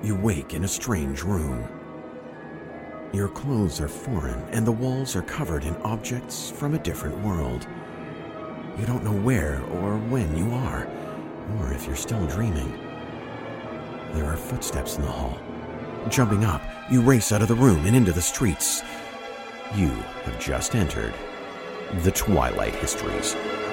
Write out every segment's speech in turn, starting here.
you wake in a strange room. Your clothes are foreign and the walls are covered in objects from a different world. You don't know where or when you are, or if you're still dreaming. There are footsteps in the hall. Jumping up, you race out of the room and into the streets. You have just entered the Twilight Histories.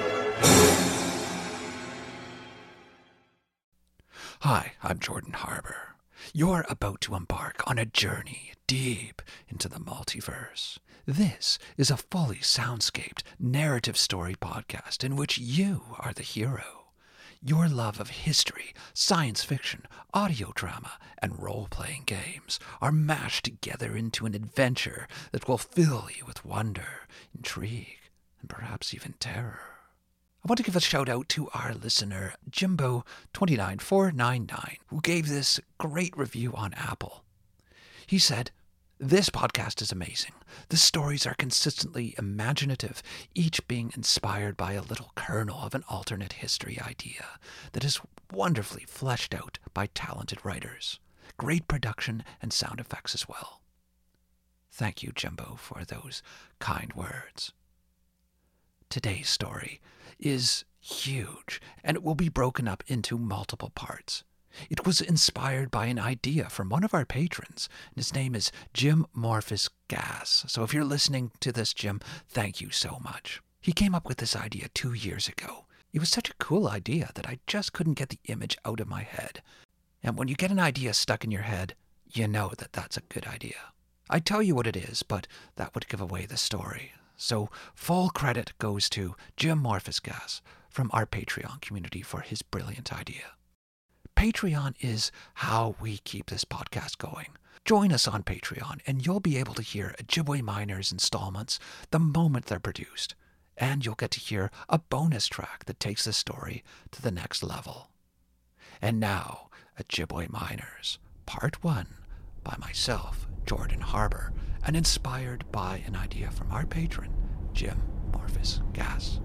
Hi, I'm Jordan Harbour. You're about to embark on a journey deep into the multiverse. This is a fully soundscaped narrative story podcast in which you are the hero. Your love of history, science fiction, audio drama, and role-playing games are mashed together into an adventure that will fill you with wonder, intrigue, and perhaps even terror. I want to give a shout out to our listener, Jimbo29499, who gave this great review on Apple. He said, "This podcast is amazing. The stories are consistently imaginative, each being inspired by a little kernel of an alternate history idea that is wonderfully fleshed out by talented writers. Great production and sound effects as well." Thank you, Jimbo, for those kind words. Today's story is huge, and it will be broken up into multiple parts. It was inspired by an idea from one of our patrons, and his name is Jim Morphus Gas. So if you're listening to this, Jim, thank you so much. He came up with this idea 2 years ago. It was such a cool idea that I just couldn't get the image out of my head. And when you get an idea stuck in your head, you know that that's a good idea. I'd tell you what it is, but that would give away the story. So full credit goes to Jim Morphus Gas from our Patreon community for his brilliant idea. Patreon is how we keep this podcast going. Join us on Patreon and you'll be able to hear Ojibwe Miners installments the moment they're produced. And you'll get to hear a bonus track that takes the story to the next level. And now, Ojibwe Miners, Part 1, by myself, Jordan Harbour, and inspired by an idea from our patron, Jim Morphus Gas.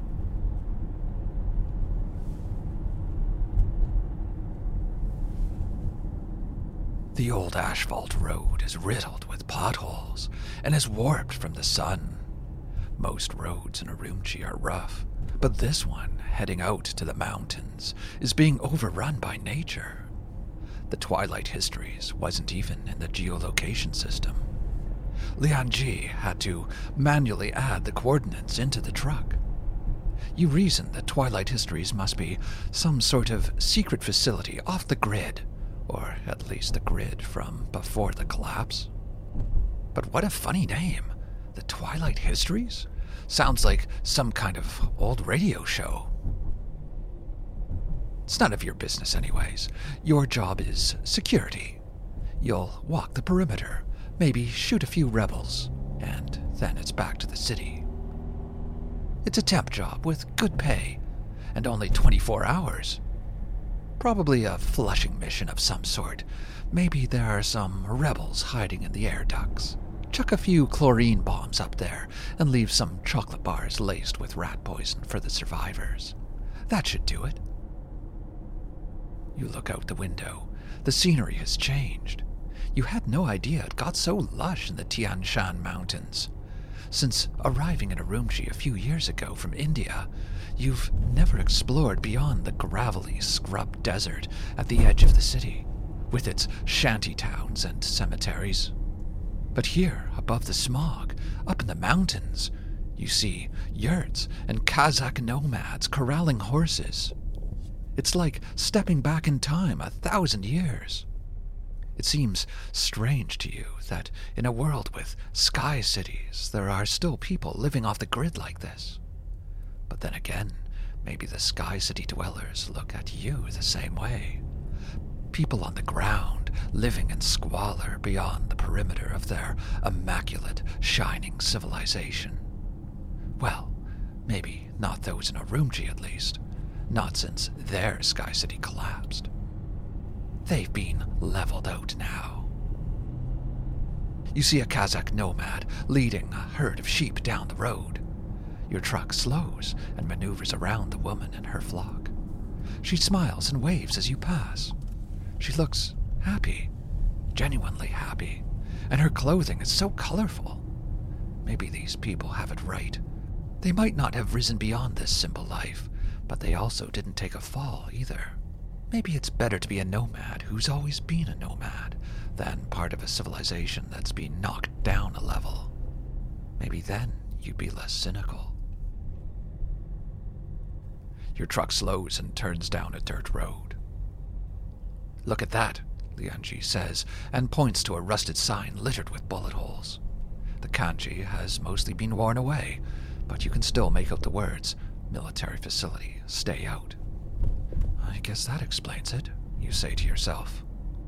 The old asphalt road is riddled with potholes and is warped from the sun. Most roads in Urumqi are rough, but this one, heading out to the mountains, is being overrun by nature. The Twilight Histories wasn't even in the geolocation system. Lian Ji had to manually add the coordinates into the truck. You reason that Twilight Histories must be some sort of secret facility off the grid, or at least the grid from before the collapse. But what a funny name. The Twilight Histories? Sounds like some kind of old radio show. It's none of your business anyways. Your job is security. You'll walk the perimeter, maybe shoot a few rebels, and then it's back to the city. It's a temp job with good pay, and only 24 hours. Probably a flushing mission of some sort. Maybe there are some rebels hiding in the air ducts. Chuck a few chlorine bombs up there and leave some chocolate bars laced with rat poison for the survivors. That should do it. You look out the window. The scenery has changed. You had no idea it got so lush in the Tian Shan Mountains. Since arriving in Urumqi a few years ago from India, you've never explored beyond the gravelly scrub desert at the edge of the city, with its shanty towns and cemeteries. But here, above the smog, up in the mountains, you see yurts and Kazakh nomads corralling horses. It's like stepping back in time 1,000 years. It seems strange to you that in a world with sky cities, there are still people living off the grid like this. But then again, maybe the sky city dwellers look at you the same way. People on the ground, living in squalor beyond the perimeter of their immaculate, shining civilization. Well, maybe not those in Urumqi at least. Not since their sky city collapsed. They've been leveled out now. You see a Kazakh nomad leading a herd of sheep down the road. Your truck slows and maneuvers around the woman and her flock. She smiles and waves as you pass. She looks happy, genuinely happy, and her clothing is so colorful. Maybe these people have it right. They might not have risen beyond this simple life, but they also didn't take a fall either. Maybe it's better to be a nomad who's always been a nomad than part of a civilization that's been knocked down a level. Maybe then you'd be less cynical. Your truck slows and turns down a dirt road. "Look at that," Lianji says, and points to a rusted sign littered with bullet holes. The kanji has mostly been worn away, but you can still make out the words, "Military facility, stay out." "I guess that explains it," you say to yourself.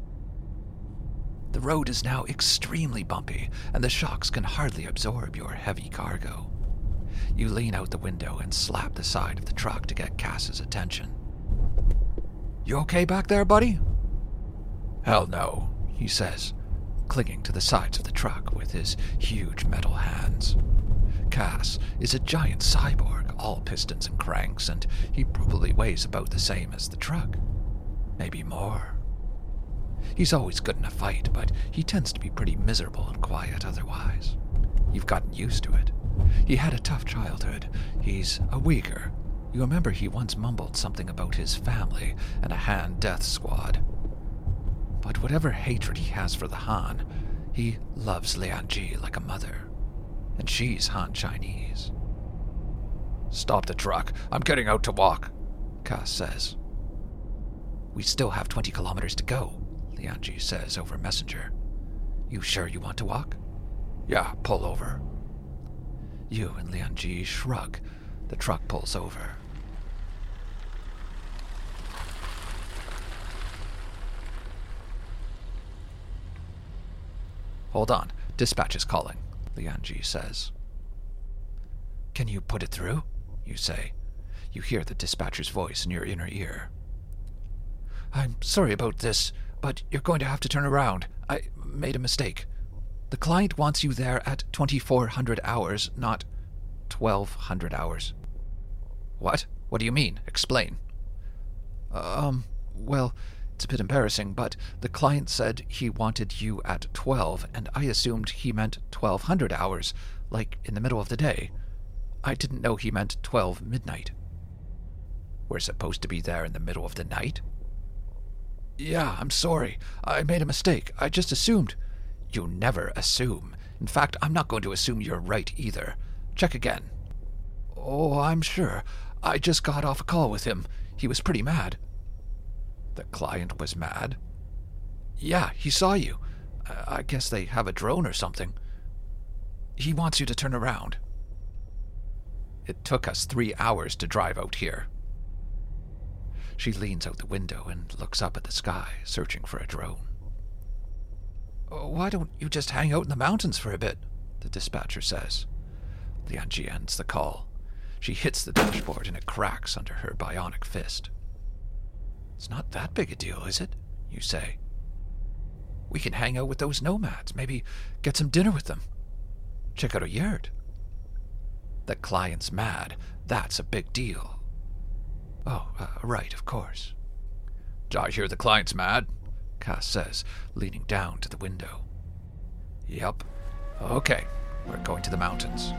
The road is now extremely bumpy, and the shocks can hardly absorb your heavy cargo. You lean out the window and slap the side of the truck to get Cass's attention. "You okay back there, buddy?" "Hell no," he says, clinging to the sides of the truck with his huge metal hands. Cass is a giant cyborg, all pistons and cranks, and he probably weighs about the same as the truck. Maybe more. He's always good in a fight, but he tends to be pretty miserable and quiet otherwise. You've gotten used to it. He had a tough childhood. He's a Uyghur. You remember he once mumbled something about his family and a Han death squad. But whatever hatred he has for the Han, he loves Lianji like a mother. And she's Han Chinese. "Stop the truck. I'm getting out to walk," Cass says. "We still have 20 kilometers to go," Lianji says over Messenger. "You sure you want to walk?" "Yeah, pull over." You and Lianji shrug. The truck pulls over. "Hold on, dispatch is calling," Lianji says. "Can you put it through?" you say. You hear the dispatcher's voice in your inner ear. "I'm sorry about this, but you're going to have to turn around. I made a mistake. The client wants you there at 2400 hours, not 1200 hours. "What? What do you mean? Explain." Well, it's a bit embarrassing, but the client said he wanted you at 12, and I assumed he meant 1200 hours, like in the middle of the day. I didn't know he meant 12 midnight. "We're supposed to be there in the middle of the night?" "Yeah, I'm sorry. I made a mistake. I just assumed." "You never assume. In fact, I'm not going to assume you're right either. Check again." "Oh, I'm sure. I just got off a call with him. He was pretty mad." "The client was mad?" "Yeah, he saw you. I guess they have a drone or something. He wants you to turn around." "It took us 3 hours to drive out here." She leans out the window and looks up at the sky, searching for a drone. "Why don't you just hang out in the mountains for a bit?" the dispatcher says. Lianji ends the call. She hits the dashboard and it cracks under her bionic fist. "It's not that big a deal, is it?" you say. "We can hang out with those nomads, maybe get some dinner with them. Check out a yurt." "The client's mad. That's a big deal." "Oh, right, of course." "I hear the client's mad," Cass says, leaning down to the window. "Yep. Okay, we're going to the mountains."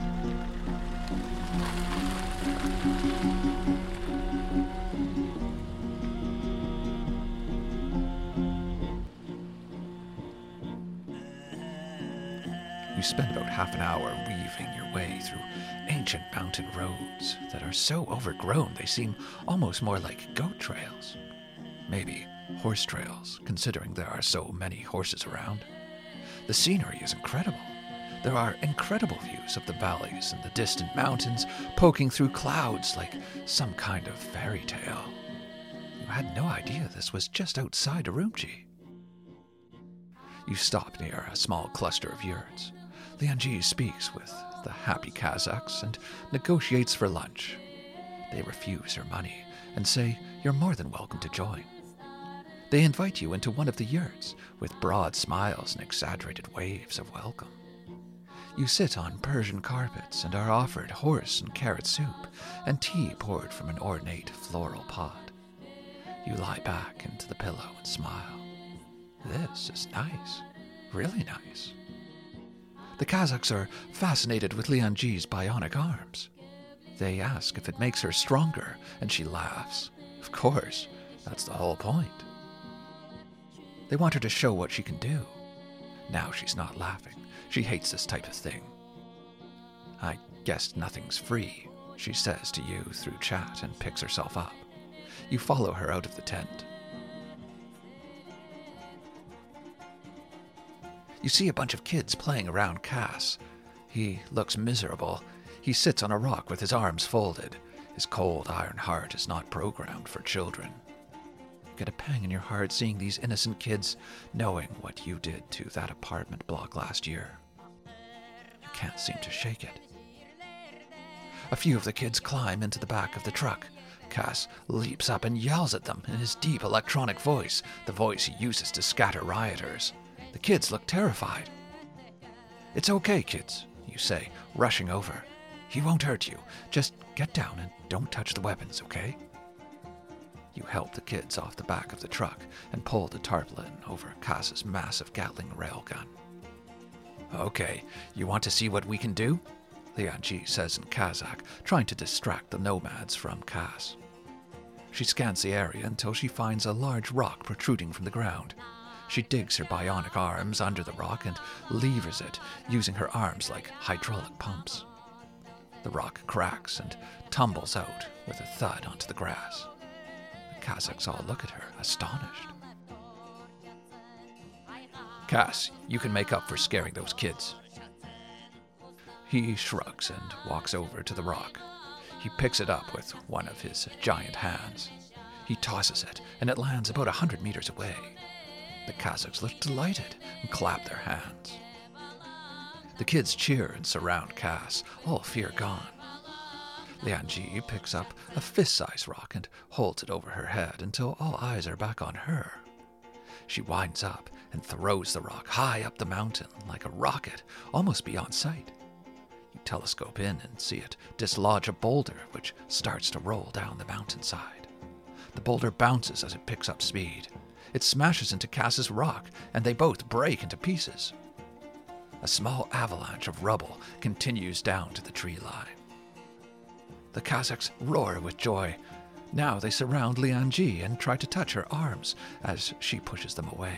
You spend about half an hour weaving your way through ancient mountain roads that are so overgrown they seem almost more like goat trails. Maybe horse trails, considering there are so many horses around. The scenery is incredible. There are incredible views of the valleys and the distant mountains poking through clouds like some kind of fairy tale. You had no idea this was just outside Urumqi. You stop near a small cluster of yurts. Lianji speaks with the happy Kazakhs and negotiates for lunch. They refuse her money and say you're more than welcome to join. They invite you into one of the yurts with broad smiles and exaggerated waves of welcome. You sit on Persian carpets and are offered horse and carrot soup and tea poured from an ornate floral pot. You lie back into the pillow and smile. This is nice. Really nice. The Kazakhs are fascinated with Lianji's bionic arms. They ask if it makes her stronger, and she laughs. Of course, that's the whole point. They want her to show what she can do. Now she's not laughing. She hates this type of thing. I guess nothing's free, she says to you through chat and picks herself up. You follow her out of the tent. You see a bunch of kids playing around Cass. He looks miserable. He sits on a rock with his arms folded. His cold iron heart is not programmed for children. You get a pang in your heart seeing these innocent kids, knowing what you did to that apartment block last year. You can't seem to shake it. A few of the kids climb into the back of the truck. Cass leaps up and yells at them in his deep electronic voice, the voice he uses to scatter rioters. The kids look terrified. "It's okay, kids," you say, rushing over. "He won't hurt you. Just get down and don't touch the weapons, okay?" You help the kids off the back of the truck and pull the tarpaulin over Cass's massive Gatling railgun. "Okay, you want to see what we can do?" Lianji says in Kazakh, trying to distract the nomads from Cass. She scans the area until she finds a large rock protruding from the ground. She digs her bionic arms under the rock and levers it, using her arms like hydraulic pumps. The rock cracks and tumbles out with a thud onto the grass. The Kazakhs all look at her, astonished. "Cass, you can make up for scaring those kids." He shrugs and walks over to the rock. He picks it up with one of his giant hands. He tosses it, and it lands about 100 meters away. The Kazakhs look delighted and clap their hands. The kids cheer and surround Cass, all fear gone. Lianji picks up a fist-sized rock and holds it over her head until all eyes are back on her. She winds up and throws the rock high up the mountain like a rocket, almost beyond sight. You telescope in and see it dislodge a boulder which starts to roll down the mountainside. The boulder bounces as it picks up speed. It smashes into Cass's rock, and they both break into pieces. A small avalanche of rubble continues down to the tree line. The Kazakhs roar with joy. Now they surround Lianji and try to touch her arms as she pushes them away.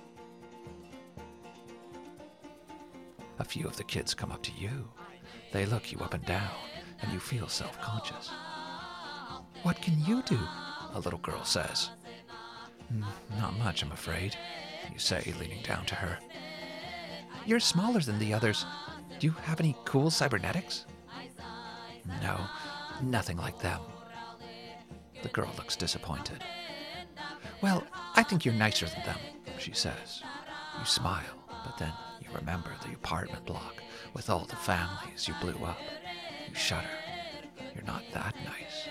A few of the kids come up to you. They look you up and down, and you feel self-conscious. "What can you do?" a little girl says. "Not much, I'm afraid," you say, leaning down to her. "You're smaller than the others. Do you have any cool cybernetics?" "No, nothing like them." The girl looks disappointed. "Well, I think you're nicer than them," she says. You smile, but then you remember the apartment block with all the families you blew up. You shudder. You're not that nice.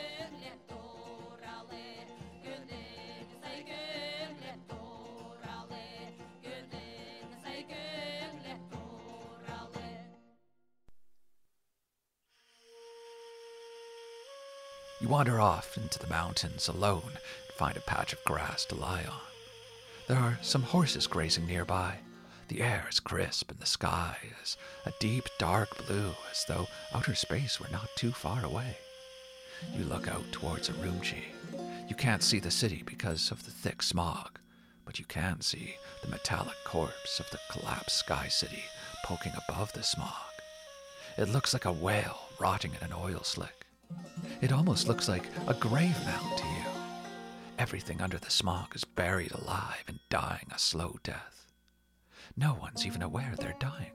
You wander off into the mountains alone and find a patch of grass to lie on. There are some horses grazing nearby. The air is crisp and the sky is a deep, dark blue, as though outer space were not too far away. You look out towards Urumqi. You can't see the city because of the thick smog, but you can see the metallic corpse of the collapsed Sky City poking above the smog. It looks like a whale rotting in an oil slick. It almost looks like a grave mound to you. Everything under the smog is buried alive and dying a slow death. No one's even aware they're dying.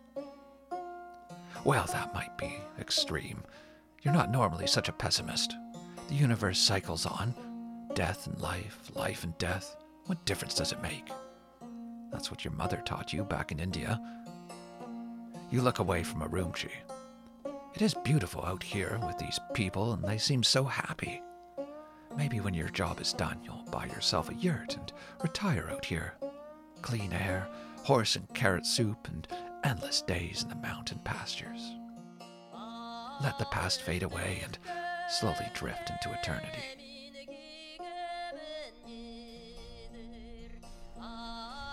Well, that might be extreme. You're not normally such a pessimist. The universe cycles on. Death and life, life and death. What difference does it make? That's what your mother taught you back in India. You look away from Urumqi. It is beautiful out here with these people, and they seem so happy. Maybe when your job is done, you'll buy yourself a yurt and retire out here. Clean air, horse and carrot soup, and endless days in the mountain pastures. Let the past fade away and slowly drift into eternity.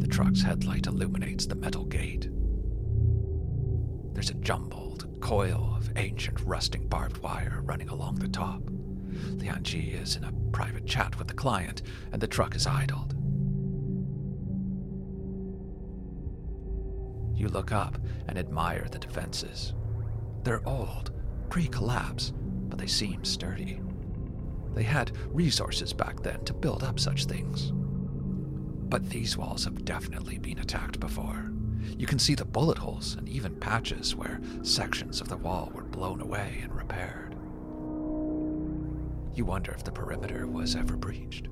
The truck's headlight illuminates the metal gate. There's a jumbled coil of ancient rusting barbed wire running along the top. Lian Ji is in a private chat with the client, and the truck is idled. You look up and admire the defenses. They're old, pre-collapse, but they seem sturdy. They had resources back then to build up such things. But these walls have definitely been attacked before. You can see the bullet holes and even patches where sections of the wall were blown away and repaired. You wonder if the perimeter was ever breached.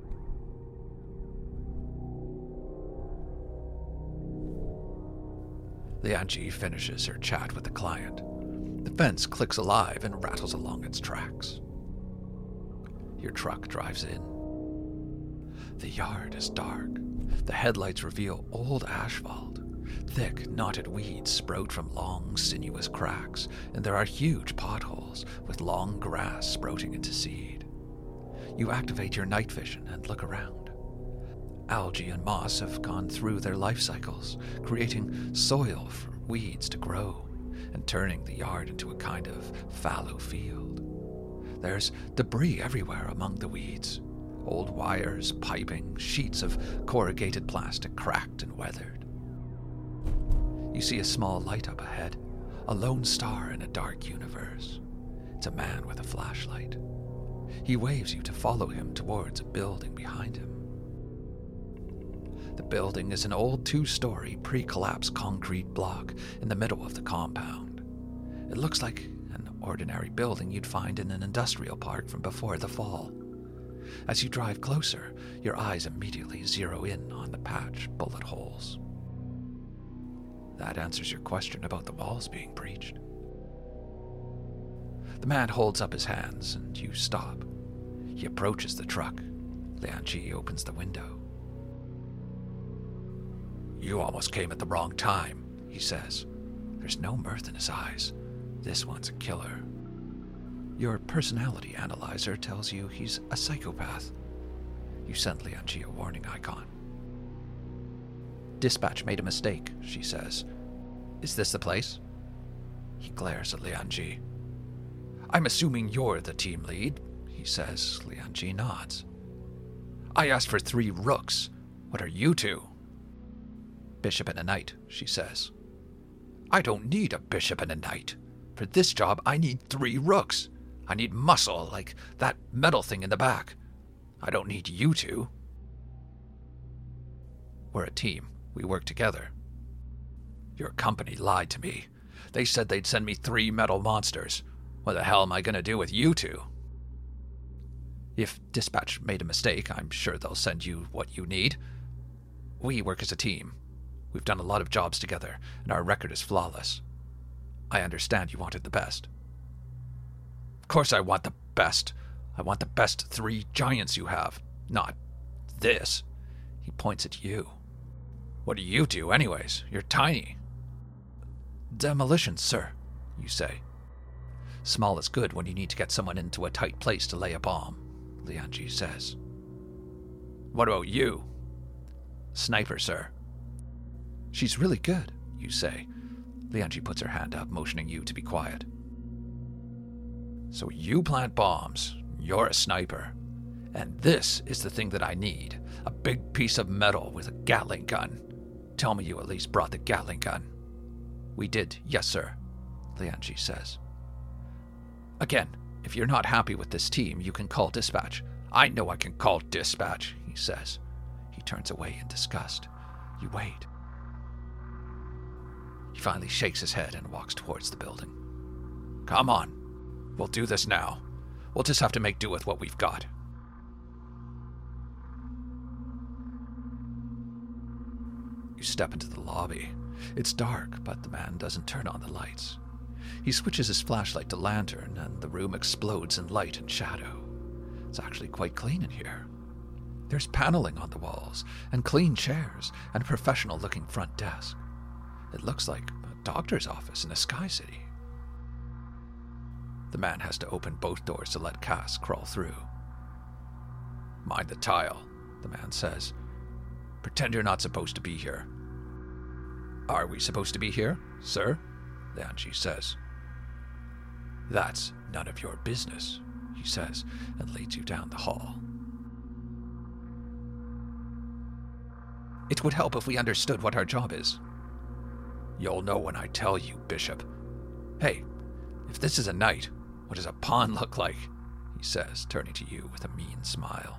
Lian Ji finishes her chat with the client. The fence clicks alive and rattles along its tracks. Your truck drives in. The yard is dark. The headlights reveal old asphalt. Thick, knotted weeds sprout from long, sinuous cracks, and there are huge potholes with long grass sprouting into seed. You activate your night vision and look around. Algae and moss have gone through their life cycles, creating soil for weeds to grow and turning the yard into a kind of fallow field. There's debris everywhere among the weeds. Old wires, piping, sheets of corrugated plastic cracked and weathered. You see a small light up ahead, a lone star in a dark universe. It's a man with a flashlight. He waves you to follow him towards a building behind him. The building is an old 2-story pre-collapse concrete block in the middle of the compound. It looks like an ordinary building you'd find in an industrial park from before the fall. As you drive closer, your eyes immediately zero in on the patch bullet holes. That answers your question about the walls being breached. The man holds up his hands and you stop. He approaches the truck. Lian Ji opens the window. "You almost came at the wrong time," he says. There's no mirth in his eyes. This one's a killer. Your personality analyzer tells you he's a psychopath. You send Lian Ji a warning icon. "Dispatch made a mistake," she says. "Is this the place?" He glares at Lian Ji. "I'm assuming you're the team lead," he says. Lian Ji nods. "I asked for 3 rooks. What are you 2? "Bishop and a knight," she says. "I don't need a bishop and a knight. For this job, I need 3 rooks. I need muscle, like that metal thing in the back. I don't need you 2. "We're a team. We work together." "Your company lied to me. They said they'd send me 3 metal monsters. What the hell am I going to do with you 2? "If Dispatch made a mistake, I'm sure they'll send you what you need. We work as a team. We've done a lot of jobs together, and our record is flawless. I understand you wanted the best." "Of course I want the best. I want the best 3 giants you have. Not this." He points at you. "What do you do, anyways? You're tiny." "Demolition, sir," you say. "Small is good when you need to get someone into a tight place to lay a bomb," Lian Ji says. "What about you?" "Sniper, sir." "She's really good," you say. Lian Ji puts her hand up, motioning you to be quiet. "So you plant bombs. You're a sniper. And this is the thing that I need. A big piece of metal with a Gatling gun. Tell me you at least brought the Gatling gun." "We did, yes, sir," Lian Ji says. "Again, if you're not happy with this team, you can call dispatch." "I know I can call dispatch," he says. He turns away in disgust. You wait. He finally shakes his head and walks towards the building. "Come on. We'll do this now. We'll just have to make do with what we've got." You step into the lobby. It's dark, but the man doesn't turn on the lights. He switches his flashlight to lantern, and the room explodes in light and shadow. It's actually quite clean in here. There's paneling on the walls, and clean chairs, and a professional-looking front desk. It looks like a doctor's office in a sky city. The man has to open both doors to let Cass crawl through. "Mind the tile," the man says. Pretend you're not supposed to be here. Are we supposed to be here, sir? Lianji says. That's none of your business, he says, and leads you down the hall. It would help if we understood what our job is. You'll know when I tell you, Bishop. Hey, if this is a knight, what does a pawn look like? He says, turning to you with a mean smile.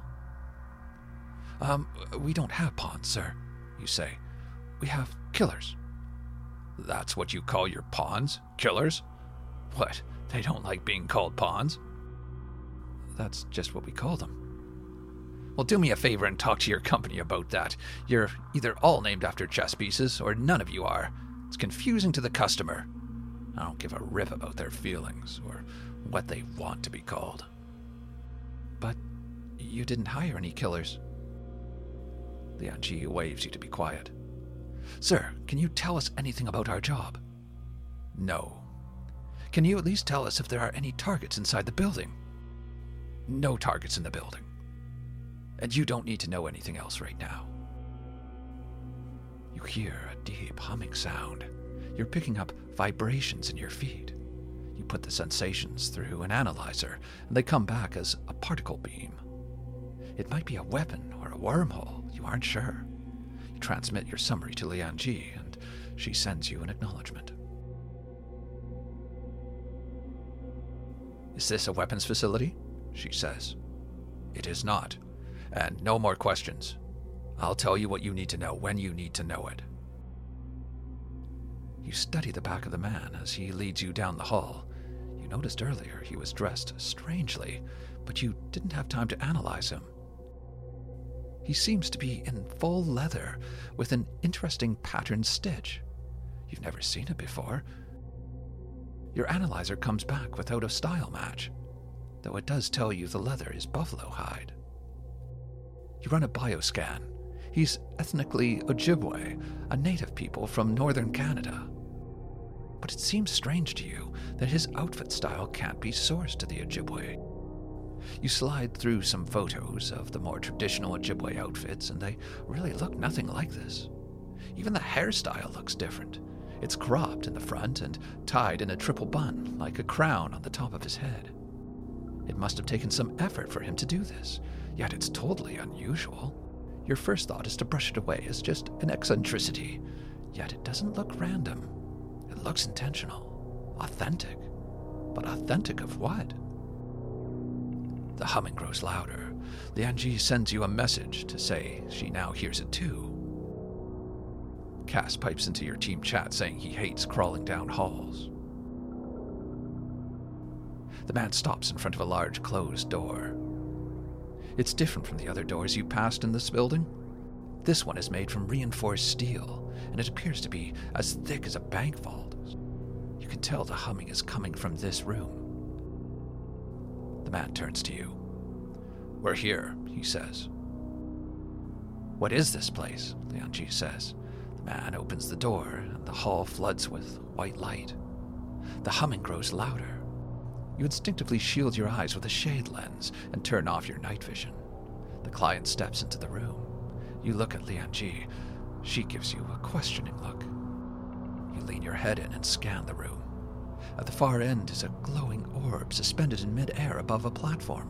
We don't have pawns, sir, you say. We have killers. That's what you call your pawns? Killers? What, they don't like being called pawns? That's just what we call them. Well, do me a favor and talk to your company about that. You're either all named after chess pieces, or none of you are. It's confusing to the customer. I don't give a rip about their feelings, or what they want to be called. But you didn't hire any killers. Lianji waves you to be quiet. Sir, can you tell us anything about our job? No. Can you at least tell us if there are any targets inside the building? No targets in the building. And you don't need to know anything else right now. You hear a deep humming sound. You're picking up vibrations in your feet. You put the sensations through an analyzer, and they come back as a particle beam. It might be a weapon or a wormhole, you aren't sure. You transmit your summary to Lianji, and she sends you an acknowledgement. Is this a weapons facility? She says. It is not. And no more questions. I'll tell you what you need to know when you need to know it. You study the back of the man as he leads you down the hall. You noticed earlier he was dressed strangely, but you didn't have time to analyze him. He seems to be in full leather with an interesting patterned stitch. You've never seen it before. Your analyzer comes back without a style match, though it does tell you the leather is buffalo hide. You run a bioscan. He's ethnically Ojibwe, a native people from northern Canada. But it seems strange to you that his outfit style can't be sourced to the Ojibwe. You slide through some photos of the more traditional Ojibwe outfits, and they really look nothing like this. Even the hairstyle looks different. It's cropped in the front and tied in a triple bun, like a crown on the top of his head. It must have taken some effort for him to do this, yet it's totally unusual. Your first thought is to brush it away as just an eccentricity, yet it doesn't look random. It looks intentional, authentic. But authentic of what? The humming grows louder. Lianji sends you a message to say she now hears it too. Cass pipes into your team chat saying he hates crawling down halls. The man stops in front of a large closed door. It's different from the other doors you passed in this building. This one is made from reinforced steel, and it appears to be as thick as a bank vault. You can tell the humming is coming from this room. The man turns to you. We're here, he says. What is this place? Lianji says. The man opens the door, and the hall floods with white light. The humming grows louder. You instinctively shield your eyes with a shade lens and turn off your night vision. The client steps into the room. You look at Lianji. She gives you a questioning look. You lean your head in and scan the room. At the far end is a glowing orb suspended in mid-air above a platform.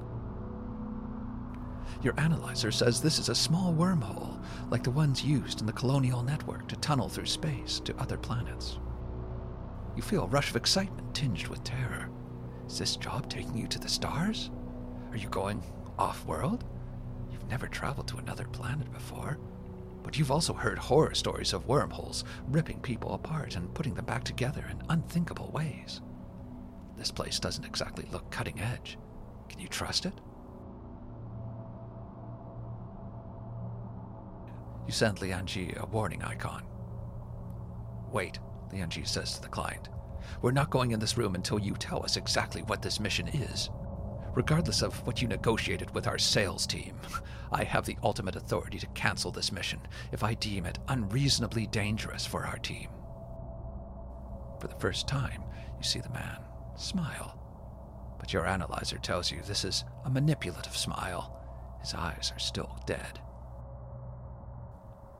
Your analyzer says this is a small wormhole, like the ones used in the colonial network to tunnel through space to other planets. You feel a rush of excitement tinged with terror. Is this job taking you to the stars? Are you going off-world? You've never traveled to another planet before, but you've also heard horror stories of wormholes ripping people apart and putting them back together in unthinkable ways. This place doesn't exactly look cutting edge. Can you trust it? You send Lianji a warning icon. Wait, Lianji says to the client. We're not going in this room until you tell us exactly what this mission is. Regardless of what you negotiated with our sales team, I have the ultimate authority to cancel this mission if I deem it unreasonably dangerous for our team. For the first time, you see the man smile. But your analyzer tells you this is a manipulative smile. His eyes are still dead.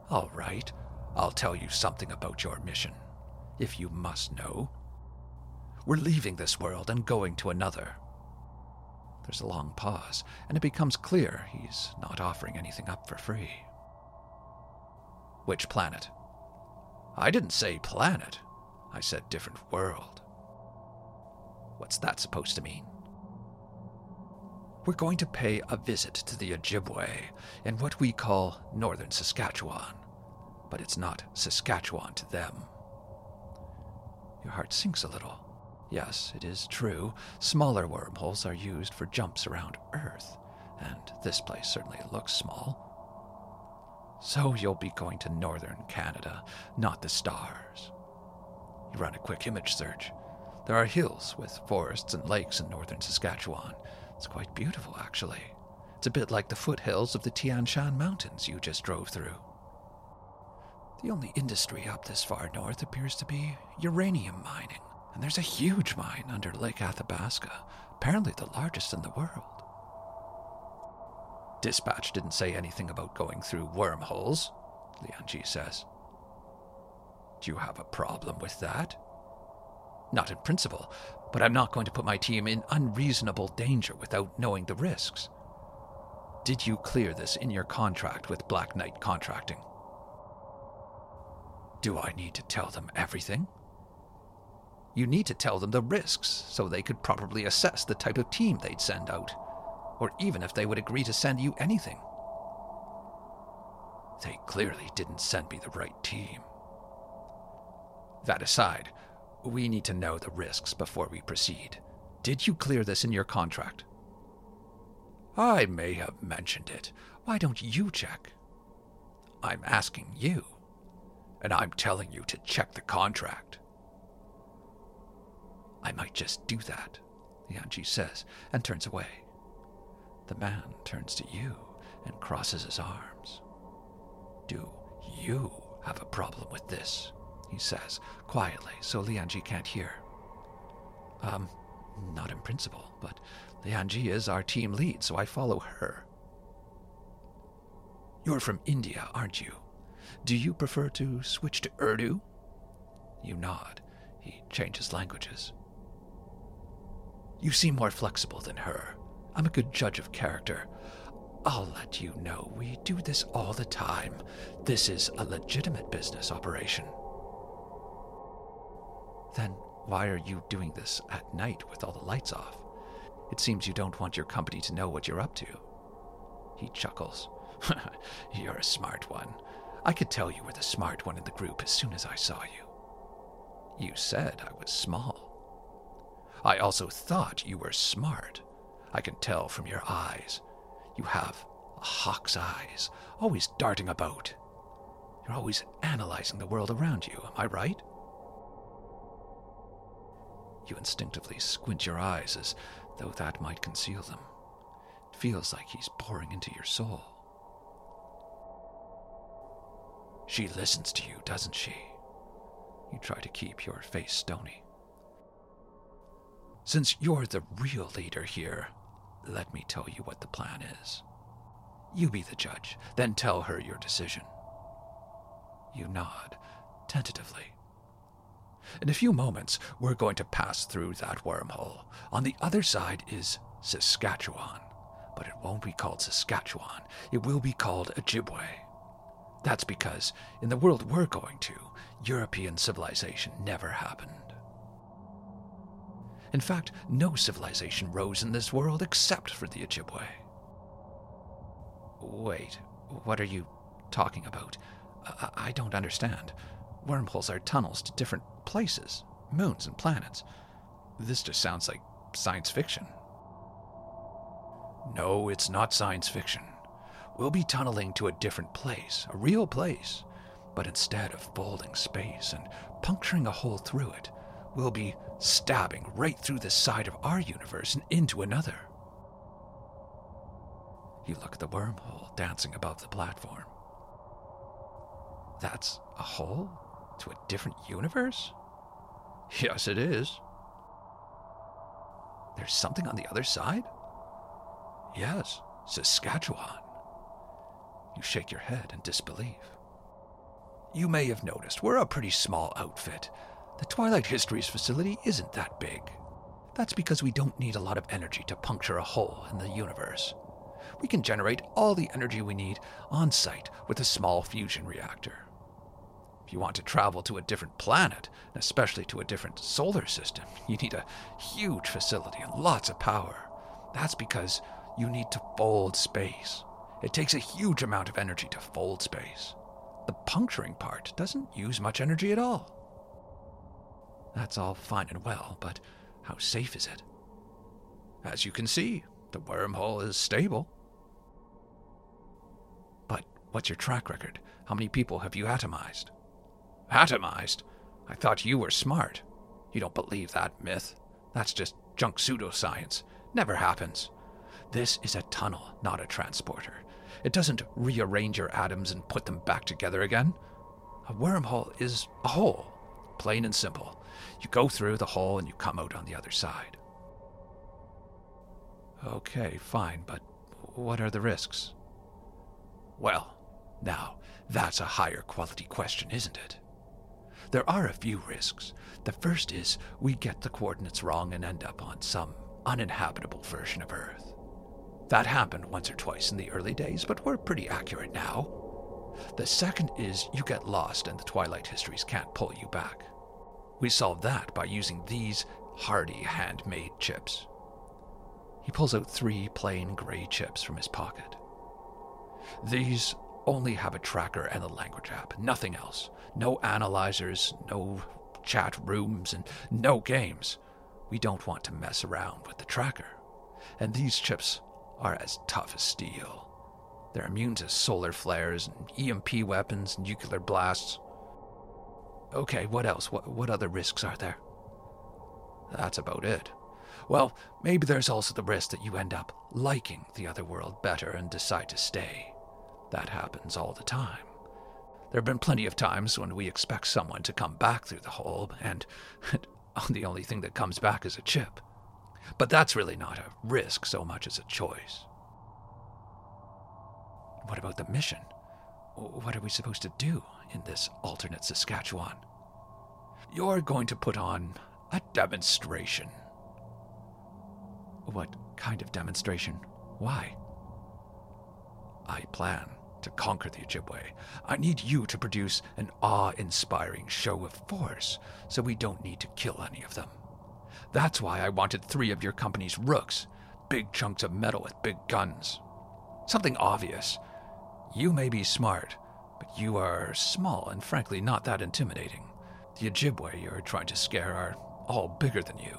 All right, I'll tell you something about your mission, if you must know. We're leaving this world and going to another. There's a long pause, and it becomes clear he's not offering anything up for free. Which planet? I didn't say planet. I said different world. What's that supposed to mean? We're going to pay a visit to the Ojibwe in what we call Northern Saskatchewan, but it's not Saskatchewan to them. Your heart sinks a little. Yes, it is true, smaller wormholes are used for jumps around Earth, and this place certainly looks small. So you'll be going to Northern Canada, not the stars. You run a quick image search. There are hills with forests and lakes in Northern Saskatchewan. It's quite beautiful, actually. It's a bit like the foothills of the Tian Shan Mountains you just drove through. The only industry up this far north appears to be uranium mining, and there's a huge mine under Lake Athabasca, apparently the largest in the world. Dispatch didn't say anything about going through wormholes, Lianji says. Do you have a problem with that? Not in principle, but I'm not going to put my team in unreasonable danger without knowing the risks. Did you clear this in your contract with Black Knight Contracting? Do I need to tell them everything? You need to tell them the risks so they could properly assess the type of team they'd send out, or even if they would agree to send you anything. They clearly didn't send me the right team. That aside, we need to know the risks before we proceed. Did you clear this in your contract? I may have mentioned it. Why don't you check? I'm asking you, and I'm telling you to check the contract. I might just do that, Lianji says, and turns away. The man turns to you and crosses his arms. Do you have a problem with this? He says, quietly, so Lianji can't hear. Not in principle, but Lianji is our team lead, so I follow her. You're from India, aren't you? Do you prefer to switch to Urdu? You nod. He changes languages. You seem more flexible than her. I'm a good judge of character. I'll let you know we do this all the time. This is a legitimate business operation. Then why are you doing this at night with all the lights off? It seems you don't want your company to know what you're up to. He chuckles. You're a smart one. I could tell you were the smart one in the group as soon as I saw you. You said I was small. I also thought you were smart. I can tell from your eyes. You have a hawk's eyes, always darting about. You're always analyzing the world around you, am I right? You instinctively squint your eyes as though that might conceal them. It feels like he's boring into your soul. She listens to you, doesn't she? You try to keep your face stony. Since you're the real leader here, let me tell you what the plan is. You be the judge, then tell her your decision. You nod, tentatively. In a few moments, we're going to pass through that wormhole. On the other side is Saskatchewan, but it won't be called Saskatchewan. It will be called Ojibwe. That's because, in the world we're going to, European civilization never happened. In fact, no civilization rose in this world except for the Ojibwe. Wait, what are you talking about? I don't understand. Wormholes are tunnels to different places, moons and planets. This just sounds like science fiction. No, it's not science fiction. We'll be tunneling to a different place, a real place. But instead of folding space and puncturing a hole through it, we'll be stabbing right through the side of our universe and into another. You look at the wormhole dancing above the platform. That's a hole to a different universe? Yes, it is. There's something on the other side? Yes, Saskatchewan. You shake your head in disbelief. You may have noticed we're a pretty small outfit. The Twilight Histories facility isn't that big. That's because we don't need a lot of energy to puncture a hole in the universe. We can generate all the energy we need on site with a small fusion reactor. If you want to travel to a different planet, and especially to a different solar system, you need a huge facility and lots of power. That's because you need to fold space. It takes a huge amount of energy to fold space. The puncturing part doesn't use much energy at all. That's all fine and well, but how safe is it? As you can see, the wormhole is stable. But what's your track record? How many people have you atomized? Atomized? I thought you were smart. You don't believe that myth. That's just junk pseudoscience. Never happens. This is a tunnel, not a transporter. It doesn't rearrange your atoms and put them back together again. A wormhole is a hole, plain and simple. You go through the hole and you come out on the other side. Okay, fine, but what are the risks? Well, now, that's a higher quality question, isn't it? There are a few risks. The first is we get the coordinates wrong and end up on some uninhabitable version of Earth. That happened once or twice in the early days, but we're pretty accurate now. The second is you get lost and the Twilight Histories can't pull you back. We solved that by using these hardy handmade chips. He pulls out 3 plain gray chips from his pocket. These only have a tracker and a language app, nothing else. No analyzers, no chat rooms, and no games. We don't want to mess around with the tracker. And these chips are as tough as steel. They're immune to solar flares and EMP weapons and nuclear blasts. Okay, what else? What other risks are there? That's about it. Well, maybe there's also the risk that you end up liking the other world better and decide to stay. That happens all the time. There have been plenty of times when we expect someone to come back through the hole, and the only thing that comes back is a chip. But that's really not a risk so much as a choice. What about the mission? What are we supposed to do in this alternate Saskatchewan? You're going to put on a demonstration. What kind of demonstration? Why? I plan to conquer the Ojibwe. I need you to produce an awe-inspiring show of force, so we don't need to kill any of them. That's why I wanted 3 of your company's rooks, big chunks of metal with big guns. Something obvious. You may be smart, but you are small and frankly not that intimidating. The Ojibwe you're trying to scare are all bigger than you.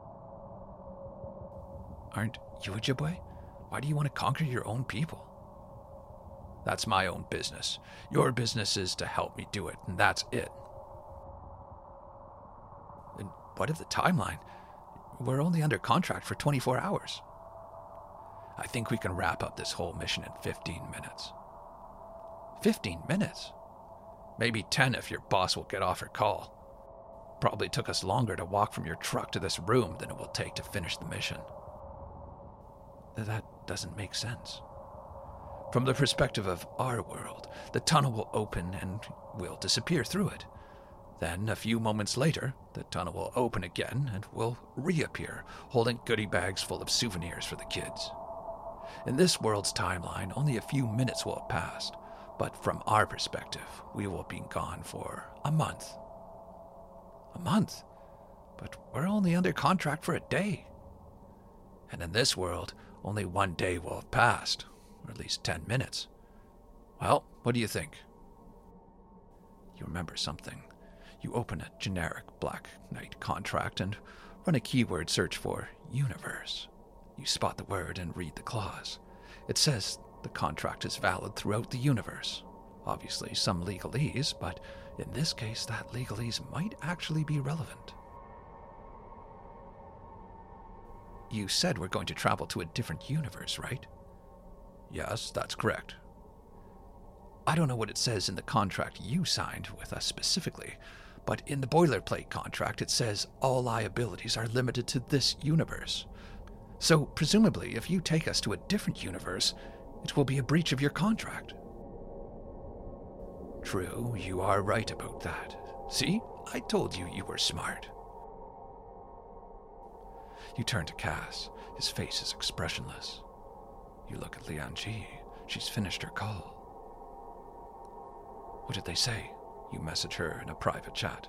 Aren't you Ojibwe? Why do you want to conquer your own people? That's my own business. Your business is to help me do it, and that's it. And what of the timeline? We're only under contract for 24 hours. I think we can wrap up this whole mission in 15 minutes. 15 minutes? Maybe 10 if your boss will get off her call. Probably took us longer to walk from your truck to this room than it will take to finish the mission. That doesn't make sense. From the perspective of our world, the tunnel will open and we'll disappear through it. Then, a few moments later, the tunnel will open again and we'll reappear, holding goodie bags full of souvenirs for the kids. In this world's timeline, only a few minutes will have passed, but from our perspective, we will be gone for a month. A month? But we're only under contract for a day. And in this world, only 1 day will have passed, or at least 10 minutes. Well, what do you think? You remember something. You open a generic Black Knight contract and run a keyword search for universe. You spot the word and read the clause. It says the contract is valid throughout the universe. Obviously some legalese, but in this case that legalese might actually be relevant. You said we're going to travel to a different universe, right? Yes, that's correct. I don't know what it says in the contract you signed with us specifically, but in the boilerplate contract it says all liabilities are limited to this universe. So presumably, if you take us to a different universe, it will be a breach of your contract. True, you are right about that. See? I told you you were smart. You turn to Cass. His face is expressionless. You look at Lian Ji. She's finished her call. What did they say? You message her in a private chat.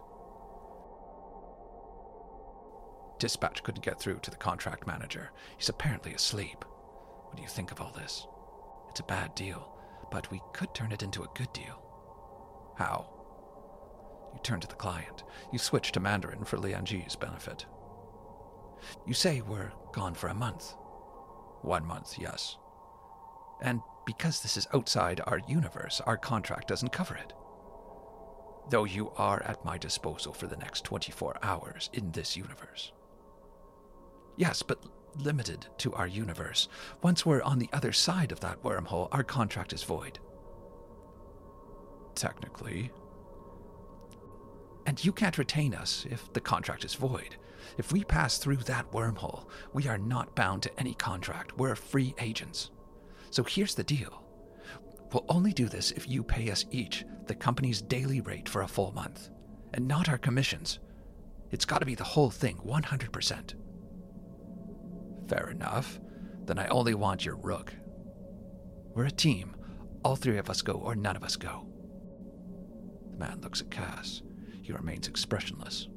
Dispatch couldn't get through to the contract manager. He's apparently asleep. What do you think of all this? It's a bad deal, but we could turn it into a good deal. How? You turn to the client. You switch to Mandarin for Lian Ji's benefit. You say we're gone for a month. 1 month, yes. And because this is outside our universe, our contract doesn't cover it. Though you are at my disposal for the next 24 hours in this universe. Yes, but limited to our universe. Once we're on the other side of that wormhole, our contract is void. Technically. And you can't retain us if the contract is void. If we pass through that wormhole, we are not bound to any contract. We're free agents. So here's the deal. We'll only do this if you pay us each the company's daily rate for a full month, and not our commissions. It's got to be the whole thing, 100%. Fair enough. Then I only want your rook. We're a team. All 3 of us go or none of us go. The man looks at Cass. He remains expressionless.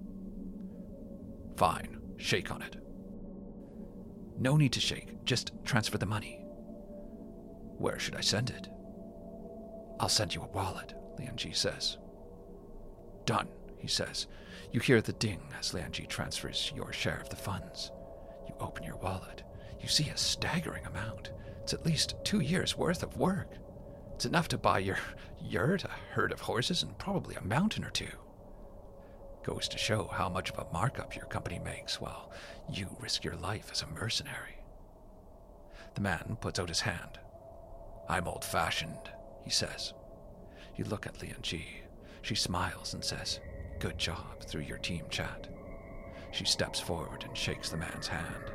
Fine. Shake on it. No need to shake. Just transfer the money. Where should I send it? I'll send you a wallet, Lian Ji says. Done, he says. You hear the ding as Lian Ji transfers your share of the funds. You open your wallet. You see a staggering amount. It's at least 2 years' worth of work. It's enough to buy your yurt, a herd of horses, and probably a mountain or 2. Goes to show how much of a markup your company makes while you risk your life as a mercenary. The man puts out his hand. I'm old-fashioned, he says. You look at Lian Ji. She smiles and says, good job, through your team chat. She steps forward and shakes the man's hand.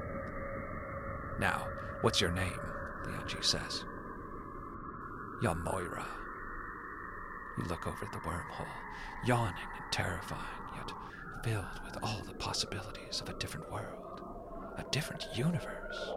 Now, what's your name? Lian Ji says. Yamoira. You look over at the wormhole, yawning and terrifying, yet filled with all the possibilities of a different world, a different universe.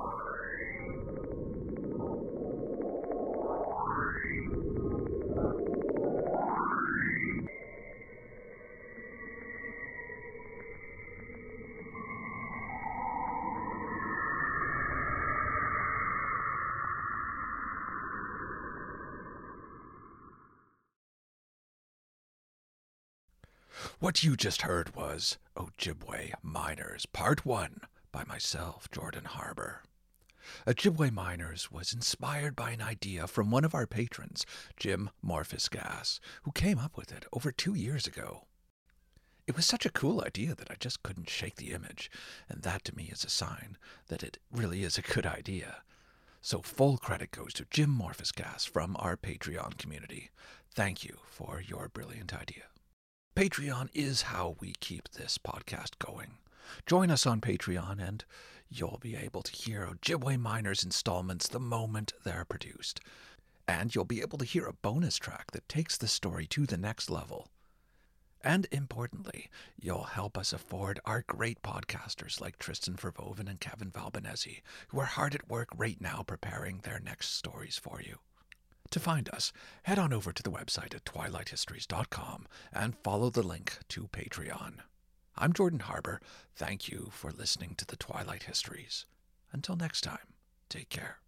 What you just heard was Ojibwe Miners Part 1 by myself, Jordan Harbour. Ojibwe Miners was inspired by an idea from one of our patrons, Jim Morphus-Gas, who came up with it over 2 years ago. It was such a cool idea that I just couldn't shake the image, and that to me is a sign that it really is a good idea. So full credit goes to Jim Morphus-Gas from our Patreon community. Thank you for your brilliant idea. Patreon is how we keep this podcast going. Join us on Patreon and you'll be able to hear Ojibwe Miners installments the moment they're produced. And you'll be able to hear a bonus track that takes the story to the next level. And importantly, you'll help us afford our great podcasters like Tristan Verboven and Kevin Valbanesi, who are hard at work right now preparing their next stories for you. To find us, head on over to the website at twilighthistories.com and follow the link to Patreon. I'm Jordan Harbour. Thank you for listening to the Twilight Histories. Until next time, take care.